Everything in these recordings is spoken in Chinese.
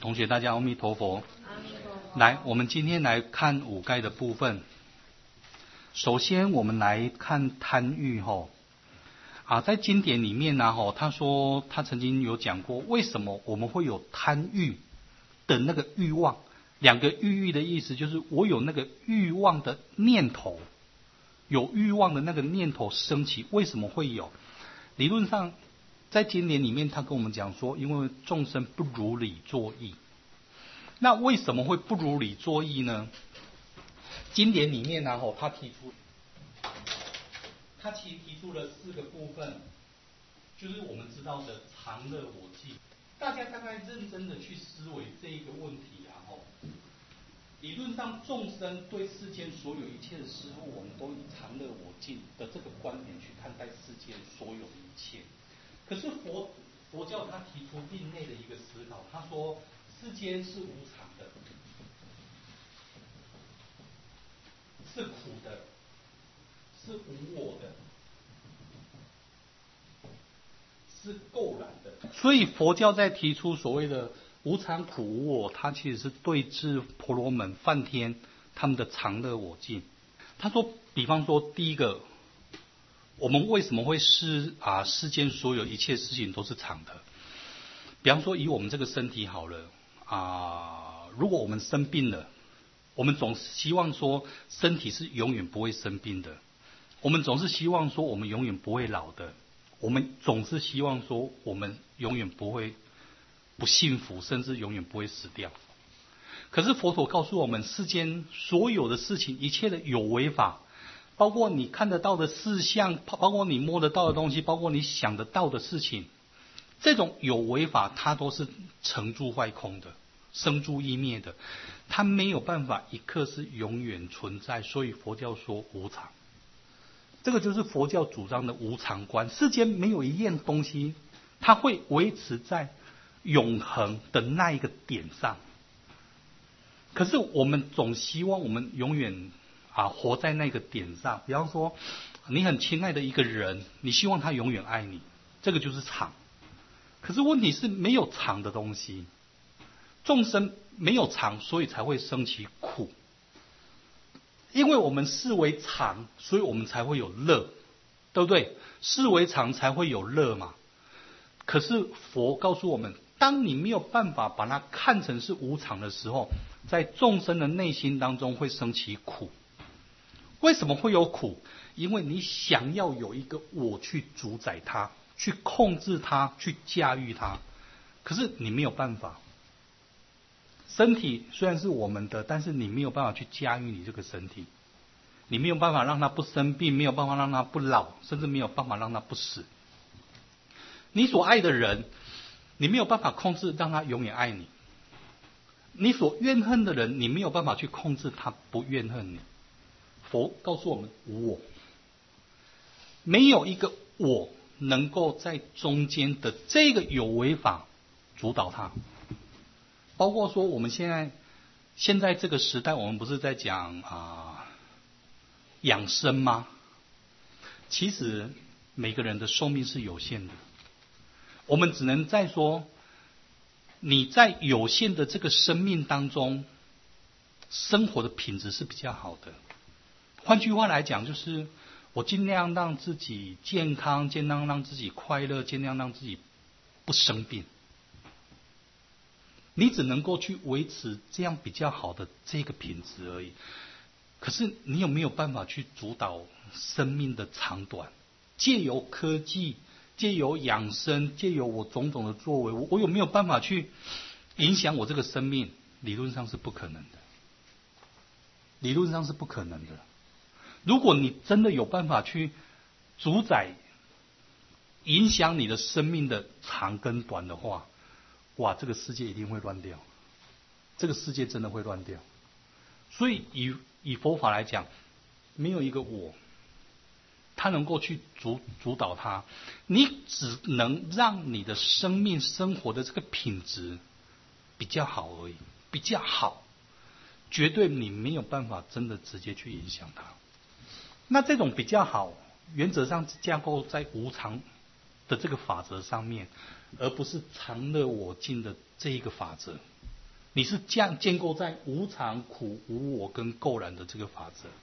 同学大家阿弥陀佛。 阿弥陀佛。 来，我们今天来看五盖的部分。首先我们来看贪欲在经典里面呢他说他曾经有讲过，为什么我们会有贪欲的那个欲望。两个欲的意思就是我有那个欲望的念头，有欲望的那个念头升起，为什么会有？理论上在经典里面他跟我们讲说，因为众生不如理作意。那为什么会不如理作意呢？经典里面呢他其实提出了4个部分，就是我们知道的常乐我净。大家大概认真的去思维这一个问题理论上众生对世间所有一切的事物，我们都以常乐我净的这个观点去看待世间所有的一切。可是佛教他提出另类的一个思考，他说世间是无常的，是苦的，是无我的，是垢染的。所以佛教在提出所谓的无常苦无我，它其实是对治婆罗门梵天他们的常乐我净。他说比方说第一个，我们为什么会世间所有一切事情都是常的？比方说以我们这个身体好了如果我们生病了，我们总是希望说身体是永远不会生病的，我们总是希望说我们永远不会老的，我们总是希望说我们永远不会不幸福，甚至永远不会死掉。可是佛陀告诉我们，世间所有的事情，一切的有为法，包括你看得到的事项，包括你摸得到的东西，包括你想得到的事情，这种有为法它都是成住坏空的，生住异灭的，它没有办法一刻是永远存在。所以佛教说无常，这个就是佛教主张的无常观。世间没有一样东西它会维持在永恒的那一个点上，可是我们总希望我们永远活在那个点上。比方说你很亲爱的一个人，你希望他永远爱你，这个就是常。可是问题是没有常的东西，众生没有常，所以才会生起苦。因为我们视为常，所以我们才会有乐，对不对？视为常才会有乐嘛。可是佛告诉我们，当你没有办法把它看成是无常的时候，在众生的内心当中会生起苦。为什么会有苦？因为你想要有一个我去主宰它，去控制它，去驾驭它，可是你没有办法。身体虽然是我们的，但是你没有办法去驾驭你这个身体，你没有办法让它不生病，没有办法让它不老，甚至没有办法让它不死。你所爱的人，你没有办法控制让他永远爱你。你所怨恨的人，你没有办法去控制他不怨恨你。佛告诉我们无我，没有一个我能够在中间的这个有为法主导它。包括说我们现在这个时代，我们不是在讲养生吗？其实每个人的寿命是有限的，我们只能在说你在有限的这个生命当中生活的品质是比较好的。换句话来讲，就是我尽量让自己健康，尽量让自己快乐，尽量让自己不生病。你只能够去维持这样比较好的这个品质而已。可是你有没有办法去主导生命的长短？借由科技，借由养生，借由我种种的作为，我有没有办法去影响我这个生命？理论上是不可能的，理论上是不可能的。如果你真的有办法去主宰影响你的生命的长跟短的话，哇，这个世界一定会乱掉，这个世界真的会乱掉。所以以佛法来讲，没有一个我他能够去主导它，你只能让你的生命生活的这个品质比较好而已，比较好，绝对你没有办法真的直接去影响它。那这种比较好，原则上架构在无常的这个法则上面，而不是常乐我净的这一个法则。 你是建构在无常、苦、无我跟垢染的这个法则。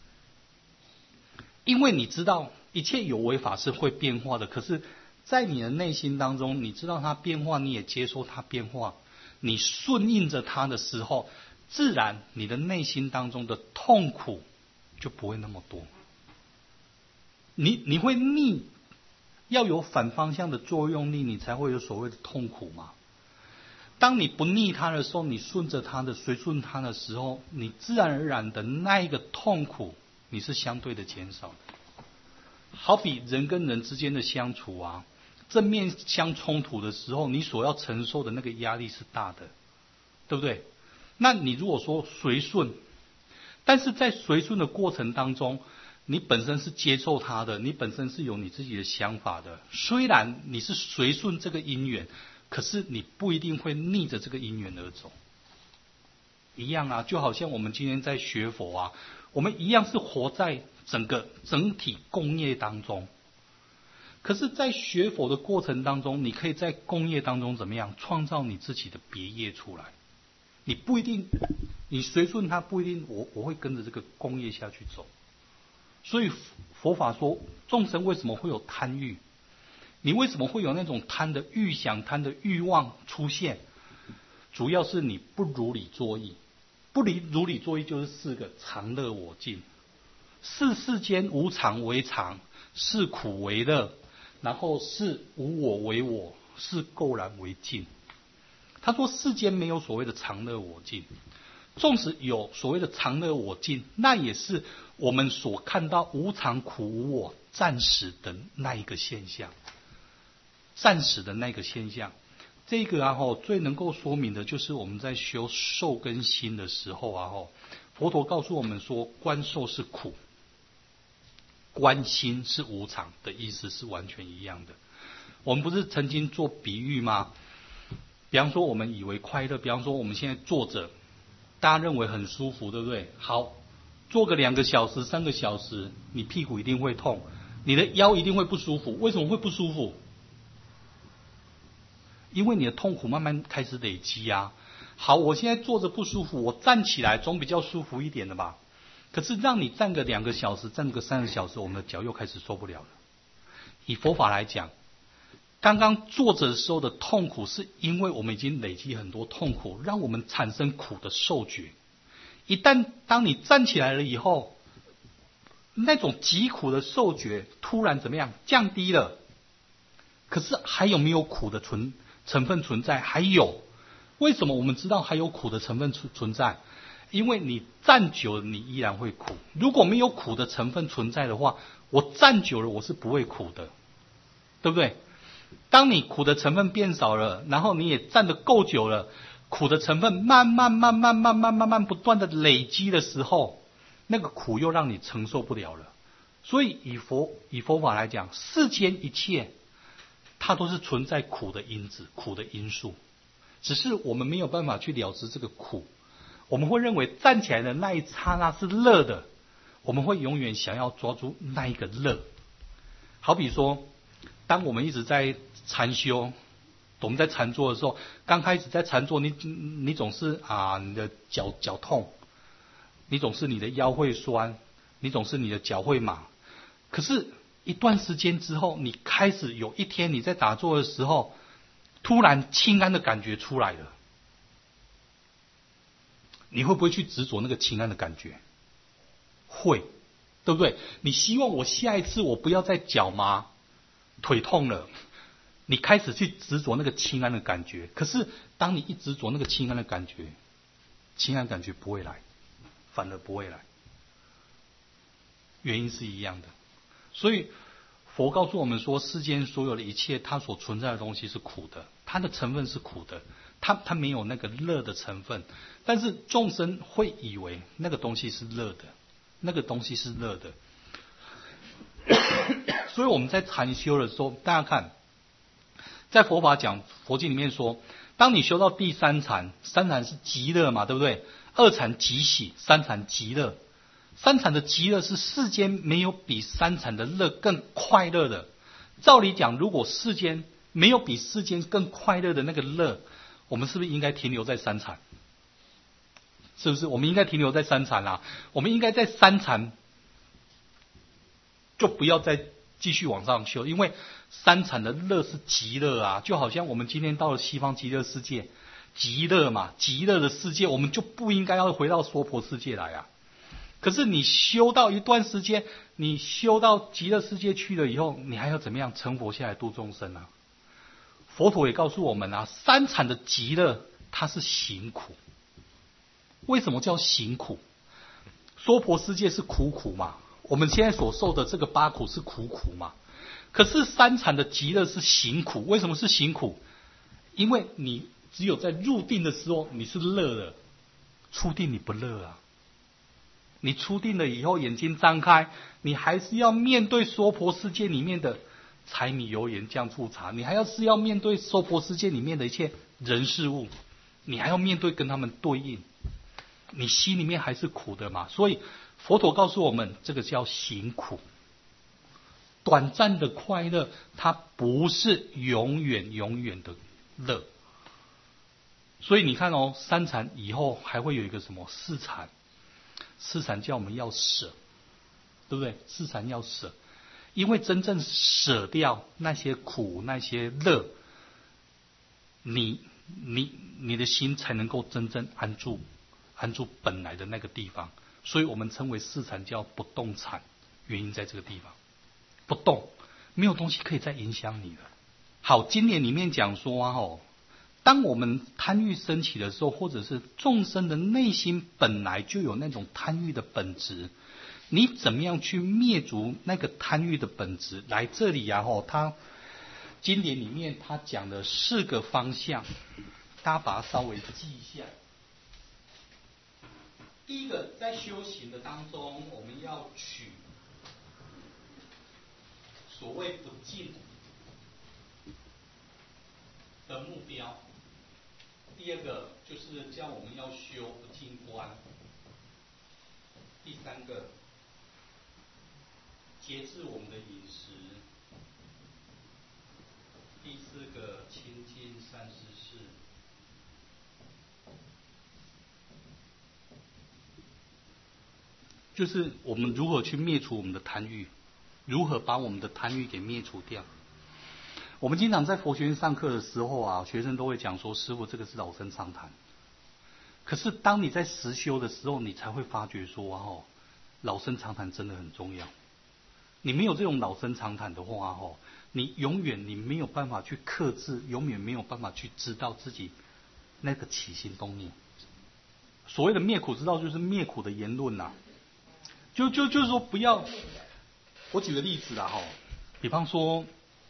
因为你知道一切有为法是会变化的，可是在你的内心当中，你知道它变化，你也接受它变化，你顺应着它的时候，自然你的内心当中的痛苦就不会那么多。你会逆，要有反方向的作用力，你才会有所谓的痛苦嘛。当你不逆它的时候，你顺着它的随顺它的时候，你自然而然的那一个痛苦你是相对的减少的。好比人跟人之间的相处啊，正面相冲突的时候，你所要承受的那个压力是大的，对不对？那你如果说随顺，但是在随顺的过程当中，你本身是接受它的，你本身是有你自己的想法的。虽然你是随顺这个因缘，可是你不一定会逆着这个因缘而走。一样啊，就好像我们今天在学佛啊，我们一样是活在整体共业当中。可是在学佛的过程当中，你可以在共业当中怎么样创造你自己的别业出来。你不一定，你随顺它不一定我会跟着这个共业下去走。所以佛法说众生为什么会有贪欲，你为什么会有那种贪的欲想、贪的欲望出现，主要是你不如理作意。不如理作意就是四个常乐我净，是世间无常为常，是苦为乐，然后是无我为我，是垢染为净。他说世间没有所谓的常乐我净，纵使有所谓的常乐我净，那也是我们所看到无常苦无我暂时的那一个现象，暂时的那个现象。这个最能够说明的就是我们在修受跟心的时候佛陀告诉我们说，观受是苦，观心是无常的意思是完全一样的。我们不是曾经做比喻吗？比方说我们以为快乐，比方说我们现在坐着，大家认为很舒服，对不对？好，坐个2个小时、3个小时，你屁股一定会痛，你的腰一定会不舒服。为什么会不舒服？因为你的痛苦慢慢开始累积啊。好，我现在坐着不舒服，我站起来总比较舒服一点的吧。可是让你站个2个小时，站个3个小时，我们的脚又开始受不了了。以佛法来讲，刚刚坐着的时候的痛苦，是因为我们已经累积很多痛苦，让我们产生苦的受觉。一旦当你站起来了以后，那种极苦的受觉突然怎么样降低了，可是还有没有苦的成分存在？还有。为什么我们知道还有苦的成分存在？因为你站久了，你依然会苦。如果没有苦的成分存在的话，我站久了我是不会苦的，对不对？当你苦的成分变少了，然后你也站得够久了，苦的成分慢慢不断的累积的时候，那个苦又让你承受不了了。所以以佛法来讲，世间一切它都是存在苦的因子、苦的因素，只是我们没有办法去了知这个苦。我们会认为站起来的那一刹那是乐的，我们会永远想要抓住那一个乐。好比说，当我们一直在禅修，我们在禅坐的时候，刚开始在禅坐，你总是你的脚痛，你总是你的腰会酸，你总是你的脚会麻。可是一段时间之后，你开始有一天你在打坐的时候，突然轻安的感觉出来了，你会不会去执着那个轻安的感觉？会，对不对？你希望我下一次我不要再脚麻腿痛了，你开始去执着那个轻安的感觉。可是当你一执着那个轻安的感觉，轻安感觉不会来，反而不会来，原因是一样的。所以佛告诉我们说，世间所有的一切它所存在的东西是苦的，它的成分是苦的，它没有那个乐的成分。但是众生会以为那个东西是乐的，那个东西是乐的。所以我们在禅修的时候，大家看，在佛法讲佛经里面说，当你修到第3禅，三禅是极乐嘛，对不对？2禅极喜，3禅极乐。3禅的极乐是世间没有比3禅的乐更快乐的。照理讲，如果世间没有比世间更快乐的那个乐，我们是不是应该停留在3禅？ 是不是？我们应该停留在三禅啦，我们应该在三禅就不要再继续往上修，因为三禅的乐是极乐啊，就好像我们今天到了西方极乐世界，极乐嘛，极乐的世界，我们就不应该要回到娑婆世界来啊。可是你修到一段时间，你修到极乐世界去了以后，你还要怎么样成佛下来度众生啊？佛陀也告诉我们啊，三禅的极乐它是行苦。为什么叫行苦？娑婆世界是苦苦嘛，我们现在所受的这个八苦是苦苦嘛。可是三禅的极乐是行苦，为什么是行苦？因为你只有在入定的时候你是乐的，出定你不乐啊。你出定了以后，眼睛张开，你还是要面对娑婆世界里面的柴米油盐酱醋茶，你还要面对娑婆世界里面的一切人事物，你还要面对跟他们对应，你心里面还是苦的嘛。所以佛陀告诉我们，这个叫行苦。短暂的快乐，它不是永远的乐。所以你看哦，三禅以后还会有一个什么四禅？四禅叫我们要舍，对不对？四禅要舍，因为真正舍掉那些苦那些乐，你的心才能够真正安住本来的那个地方。所以我们称为四禅叫不动禅，原因在这个地方，不动，没有东西可以再影响你了。好，经典里面讲说啊，当我们贪欲升起的时候，或者是众生的内心本来就有那种贪欲的本质，你怎么样去灭除那个贪欲的本质？来这里啊，他经典里面他讲的4个方向，大家把它稍微记一下。第一个，在修行的当中，我们要取所谓不净的目标。第二个就是叫我们要修不净观。第三个，节制我们的饮食。第4个，清净善知识。就是我们如何去灭除我们的贪欲，如何把我们的贪欲给灭除掉。我们经常在佛学院上课的时候啊，学生都会讲说，师父这个是老生常谈。可是当你在实修的时候，你才会发觉说老生常谈真的很重要。你没有这种老生常谈的话你永远没有办法去克制，永远没有办法去知道自己那个起心动念。所谓的灭苦之道，就是灭苦的言论呐。就是说不要，我举个例子啦比方说，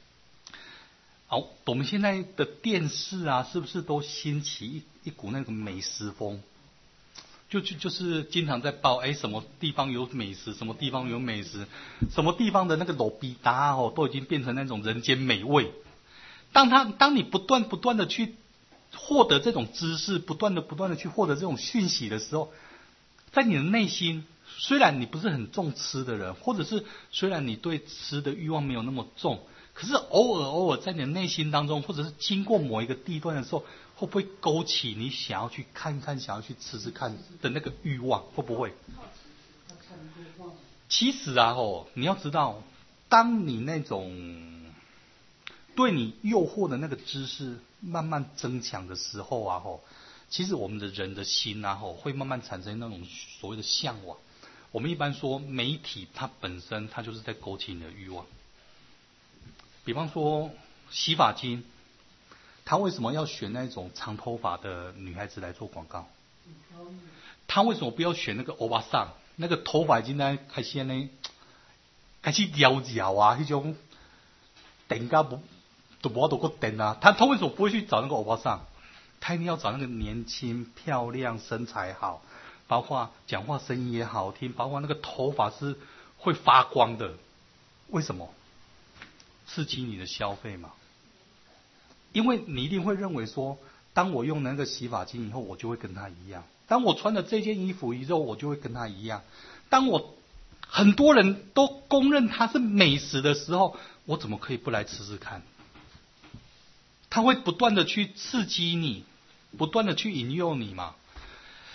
我们现在的电视啊，是不是都兴起一股那个美食风？就是经常在报，什么地方有美食，什么地方有美食，什么地方的那个路边摊都已经变成那种人间美味。当你不断的去获得这种知识，不断的去获得这种讯息的时候，在你的内心，虽然你不是很重吃的人，或者是虽然你对吃的欲望没有那么重，可是偶尔在你的内心当中，或者是经过某一个地段的时候，会不会勾起你想要去看看，想要去吃看的那个欲望？会不会？其实啊你要知道，当你那种对你诱惑的那个知识慢慢增强的时候啊其实我们的人的心啊会慢慢产生那种所谓的向往。我们一般说媒体它本身它就是在勾起你的欲望。比方说洗发精，他为什么要选那种长头发的女孩子来做广告？他为什么不要选那个欧巴桑，那个头发已经在开始摇啊，那种电到不都无多个电啊？他为什么不会去找那个欧巴桑？他一定要找那个年轻漂亮身材好，包括讲话声音也好听，包括那个头发是会发光的。为什么？刺激你的消费嘛。因为你一定会认为说，当我用那个洗发精以后，我就会跟他一样；当我穿了这件衣服以后，我就会跟他一样；当我很多人都公认它是美食的时候，我怎么可以不来吃吃看？它会不断的去刺激你，不断的去引诱你嘛。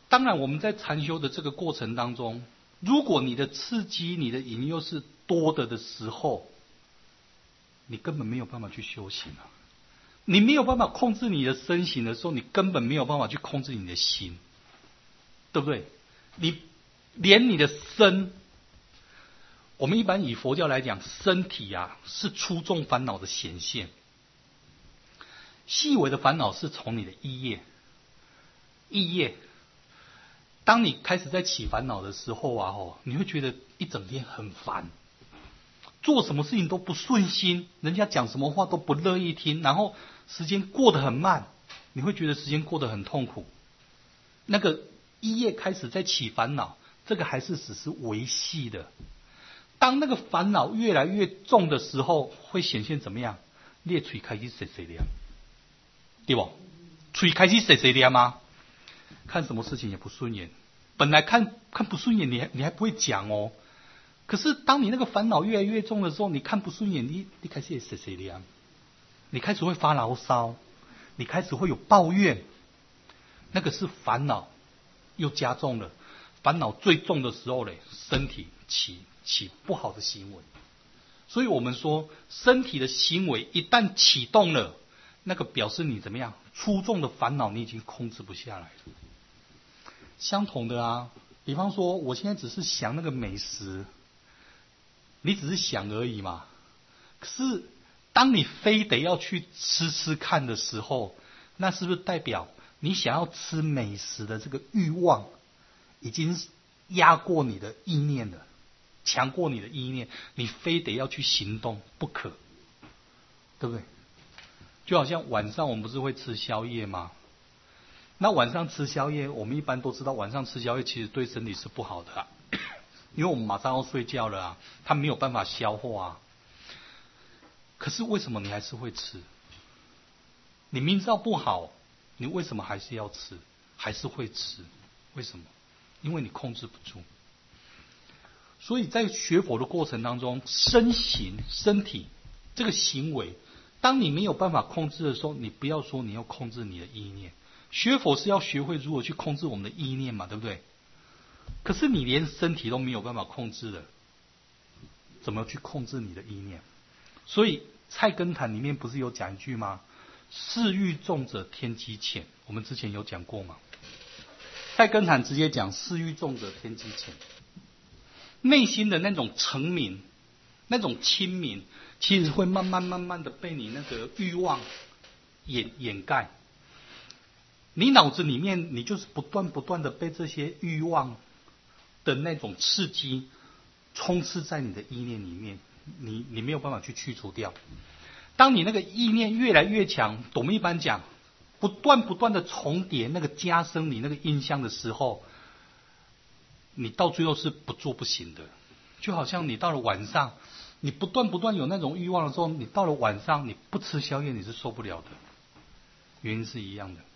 当然我们在禅修的这个过程当中，如果你的刺激、你的引诱是多的时候，你根本没有办法去修行啊。你没有办法控制你的身形的时候，你根本没有办法去控制你的心，对不对？你连你的身，我们一般以佛教来讲，身体啊是粗重烦恼的显现，细微的烦恼是从你的意业。当你开始在起烦恼的时候啊，你会觉得一整天很烦，做什么事情都不顺心，人家讲什么话都不乐意听，然后时间过得很慢，你会觉得时间过得很痛苦。那个一业开始在起烦恼，这个还是只是维系的。当那个烦恼越来越重的时候，会显现怎么样？你的嘴开始碎碎念，对不？嘴开始碎碎念吗？看什么事情也不顺眼，本来看不顺眼，你还不会讲哦。可是当你那个烦恼越来越重的时候，你看不顺眼，你开始也碎碎念，你开始会发牢骚，你开始会有抱怨，那个是烦恼又加重了。烦恼最重的时候呢，身体起不好的行为。所以我们说，身体的行为一旦启动了，那个表示你怎么样？粗重的烦恼你已经控制不下来了。相同的啊，比方说我现在只是想那个美食，你只是想而已嘛。可是当你非得要去吃看的时候，那是不是代表你想要吃美食的这个欲望已经压过你的意念了，强过你的意念，你非得要去行动不可，对不对？就好像晚上我们不是会吃宵夜吗？那晚上吃宵夜，我们一般都知道晚上吃宵夜其实对身体是不好的啊，因为我们马上要睡觉了啊，它没有办法消化啊。可是为什么你还是会吃？你明知道不好，你为什么还是要吃？还是会吃？为什么？因为你控制不住。所以在学佛的过程当中，身体这个行为，当你没有办法控制的时候，你不要说你要控制你的意念。学佛是要学会如何去控制我们的意念嘛，对不对？可是你连身体都没有办法控制了，怎么去控制你的意念？所以菜根谭里面不是有讲一句吗？嗜欲重者天机浅，我们之前有讲过吗？菜根谭直接讲嗜欲重者天机浅，内心的那种澄明，那种清明，其实会慢慢的被你那个欲望掩盖。你脑子里面，你就是不断的被这些欲望的那种刺激充斥在你的意念里面，你没有办法去去除掉。当你那个意念越来越强，我们一般讲，不断的重叠，那个加深你那个印象的时候，你到最后是不做不行的。就好像你到了晚上，你不断有那种欲望的时候，你到了晚上你不吃宵夜你是受不了的，原因是一样的。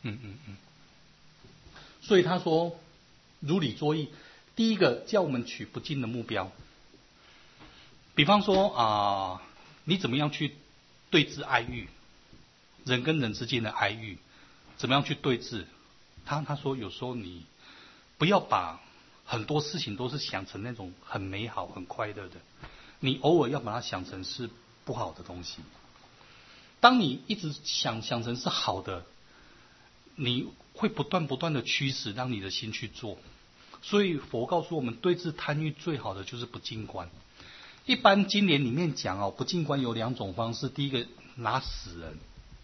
所以他说如理作意，第一个叫我们取不尽的目标。比方说你怎么样去对峙爱欲，人跟人之间的爱欲怎么样去对峙？他说有时候你不要把很多事情都是想成那种很美好很快乐的，你偶尔要把它想成是不好的东西。当你一直想成是好的，你会不断的驱使让你的心去做。所以佛告诉我们，对治贪欲最好的就是不净观。一般经典里面讲不净观有两种方式，第一个拿死人，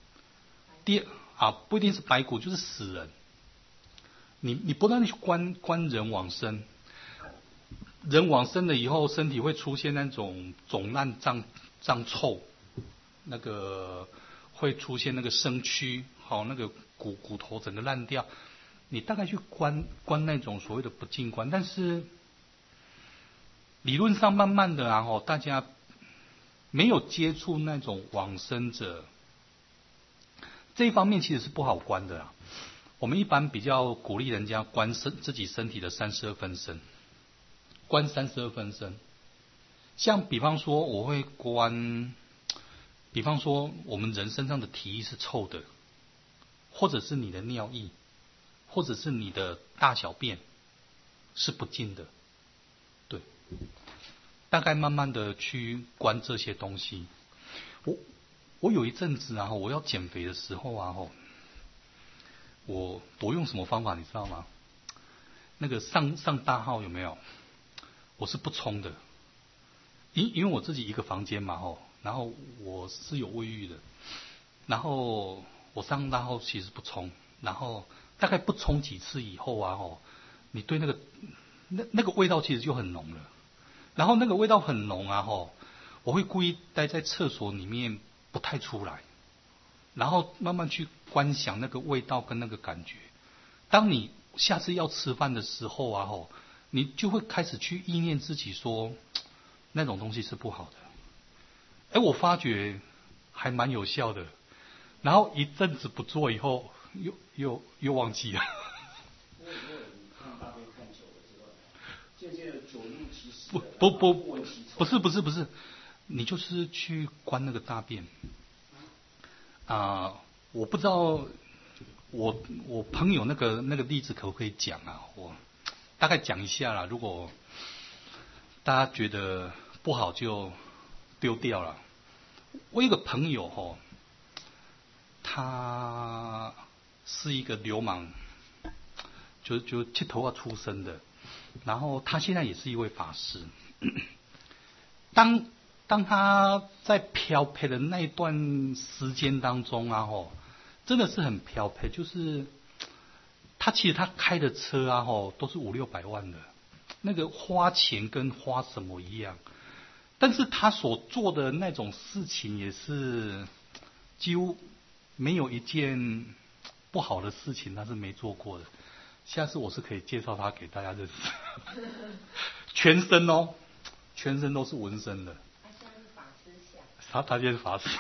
不一定是白骨，就是死人。你不断的去观人往生，人往生了以后，身体会出现那种肿烂胀臭，那个会出现那个生蛆，那个骨头整个烂掉。你大概去观那种所谓的不净观，但是理论上慢慢的大家没有接触那种往生者，这一方面其实是不好观的啦。我们一般比较鼓励人家观自己身体的32分身，观32分身。像比方说我会观，比方说我们人身上的体液是臭的，或者是你的尿液， 或者是你的大小便是不净的，对，大概慢慢的去关这些东西。我有一阵子啊，我要减肥的时候啊，我用什么方法你知道吗？那个上大号有没有？我是不冲的，因为我自己一个房间嘛，然后我是有卫浴的，然后我上大号其实不冲，然后大概不冲几次以后啊，你对那个味道其实就很浓了，然后那个味道很浓啊，我会故意待在厕所里面不太出来，然后慢慢去观想那个味道跟那个感觉。当你下次要吃饭的时候啊，你就会开始去意念自己说，那种东西是不好的。我发觉还蛮有效的，然后一阵子不做以后，又忘记了。 渐渐的久入其实。 不是，你就是去观那个大便。我不知道我朋友那个例子可不可以讲啊？我大概讲一下啦，如果大家觉得不好就丢掉了。我有个朋友他是一个流氓，就剃头发出身的，然后他现在也是一位法师。当他在漂配的那一段时间当中啊，真的是很漂配，就是其实他开的车啊，都是500-600万的，那个花钱跟花什么一样，但是他所做的那种事情也是几乎没有一件不好的事情他是没做过的。下次我是可以介绍他给大家认识。全身都是纹身的。他现在是法师。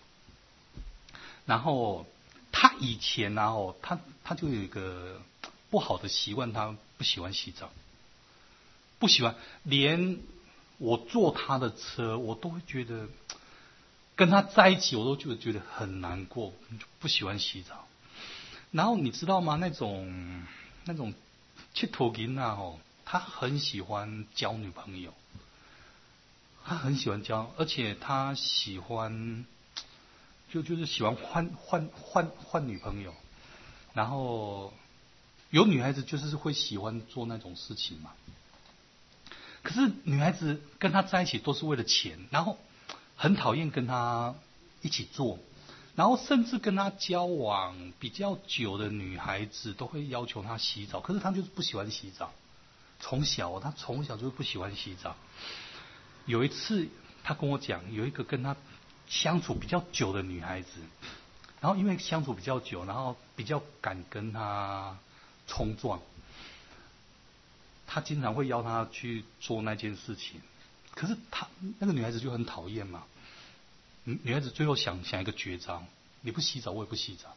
然后他以前啊，他就有一个不好的习惯，他不喜欢洗澡，不喜欢，连我坐他的车，我都会觉得跟他在一起，我都觉得很难过，不喜欢洗澡。然后你知道吗？那种七头囡啊，他很喜欢交女朋友，他很喜欢交，而且他喜欢就是喜欢换女朋友。然后有女孩子就是会喜欢做那种事情嘛。可是女孩子跟他在一起都是为了钱，然后很讨厌跟他一起做，然后甚至跟他交往比较久的女孩子都会要求他洗澡，可是他就是不喜欢洗澡。他从小就是不喜欢洗澡。有一次他跟我讲，有一个跟他相处比较久的女孩子，然后因为相处比较久，然后比较敢跟他冲撞，他经常会邀他去做那件事情。可是那个女孩子就很讨厌嘛。女孩子最后想一个绝招，你不洗澡我也不洗澡。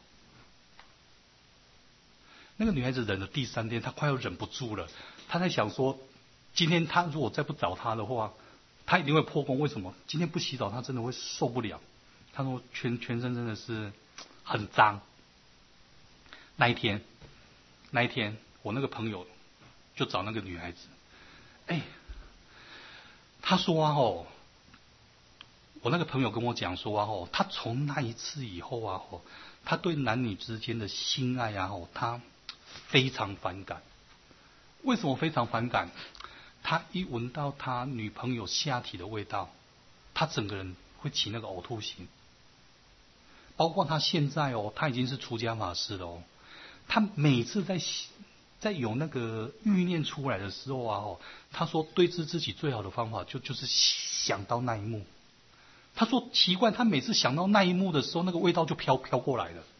那个女孩子忍了第3天，她快要忍不住了，她在想说，今天她如果再不找他的话，她一定会破功。为什么？今天不洗澡她真的会受不了。她说全身真的是很脏。那一天我那个朋友就找那个女孩子，他说啊，我那个朋友跟我讲说啊，他从那一次以后啊，他对男女之间的性爱啊，他非常反感。为什么非常反感？他一闻到他女朋友下体的味道，他整个人会起那个呕吐心。包括他现在他已经是出家法师了他每次在有那个欲念出来的时候啊，他说对治自己最好的方法就是想到那一幕。他说奇怪，他每次想到那一幕的时候，那个味道就飘过来了。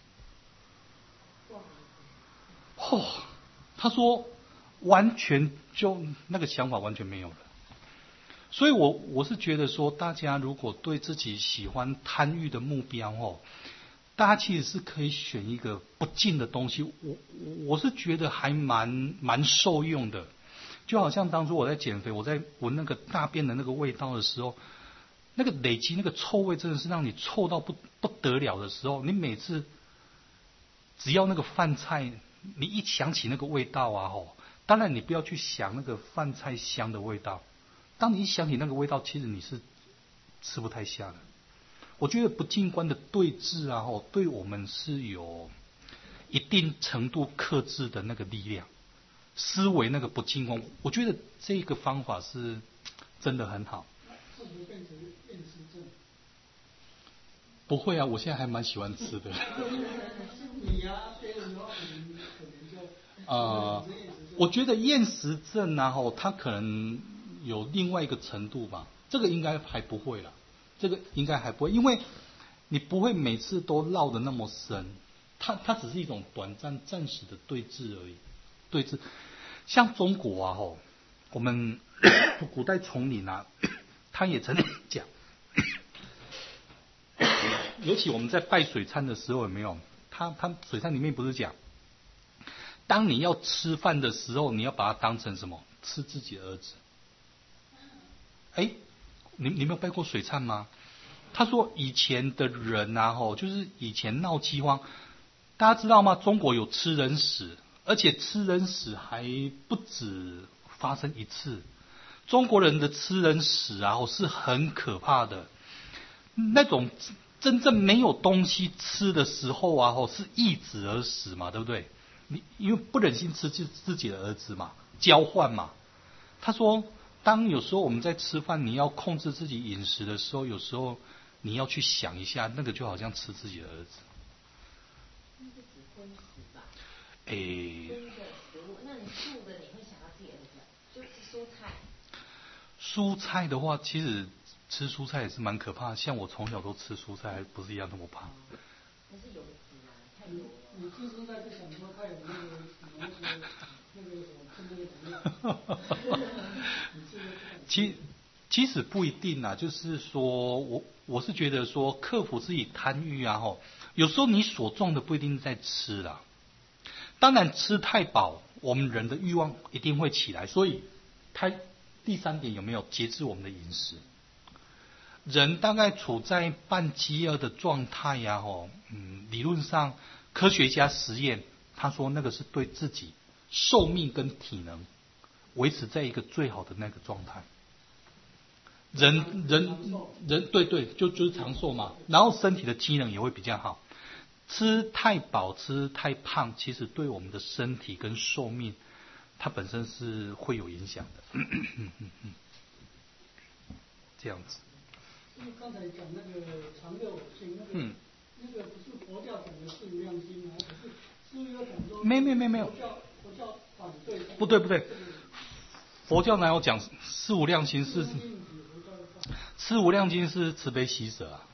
他说完全就那个想法完全没有了。所以我是觉得说，大家如果对自己喜欢贪欲的目标大家其实是可以选一个不净的东西。我是觉得还蛮受用的。就好像当初我在减肥，我在闻那个大便的那个味道的时候，那个累积那个臭味真的是让你臭到不得了的时候，你每次只要那个饭菜你一想起那个味道啊，当然你不要去想那个饭菜香的味道。当你一想起那个味道，其实你是吃不太下的。我觉得不净观的对峙啊，对我们是有一定程度克制的那个力量。思维那个不净观，我觉得这个方法是真的很好。 会不会变成厌食症？ 不会啊，我现在还蛮喜欢吃的。 你啊，别人的话可能就我觉得厌食症啊，它可能有另外一个程度吧，这个应该还不会啦，这个应该还不会，因为你不会每次都绕得那么深，它只是一种短暂暂时的对峙而已，对峙。像中国啊，我们古代丛林啊，他也曾经讲，尤其我们在拜水忏的时候有没有？他水忏里面不是讲，当你要吃饭的时候，你要把它当成什么？吃自己的儿子。你没有拜过水忏吗？他说以前的人啊，就是以前闹饥荒，大家知道吗？中国有吃人史，而且吃人史还不止发生一次。中国人的吃人史啊，是很可怕的。那种真正没有东西吃的时候啊，是易子而死嘛，对不对？你因为不忍心吃自己的儿子嘛，交换嘛。他说，当有时候我们在吃饭，你要控制自己饮食的时候，有时候你要去想一下，那个就好像吃自己的儿子。 那是指荤食吧？ 荤的食物，那你素的你会想到自己儿子，就是蔬菜。 蔬菜的话，其实吃蔬菜也是蛮可怕的。像我从小都吃蔬菜，还不是一样那么胖。 那是油脂啊，太油了。 你吃蔬菜是想说它有那个什么喷那个农药？ 其实不一定啊，就是说我是觉得说克服自己贪欲啊，有时候你所种的不一定在吃啦。当然吃太饱，我们人的欲望一定会起来，所以第三点有没有节制我们的饮食？人大概处在半饥饿的状态呀，理论上科学家实验，他说那个是对自己寿命跟体能维持在一个最好的那个状态。人对，就是长寿嘛，然后身体的机能也会比较好。吃太饱、吃太胖，其实对我们的身体跟寿命，它本身是会有影响的。这样子。 因为刚才讲那个长幼有信，那个不是佛教讲的四无量心吗？可是师父又讲说， 没有。 佛教反对。 不对，佛教哪有讲四无量心？是四无量心是慈悲喜舍啊。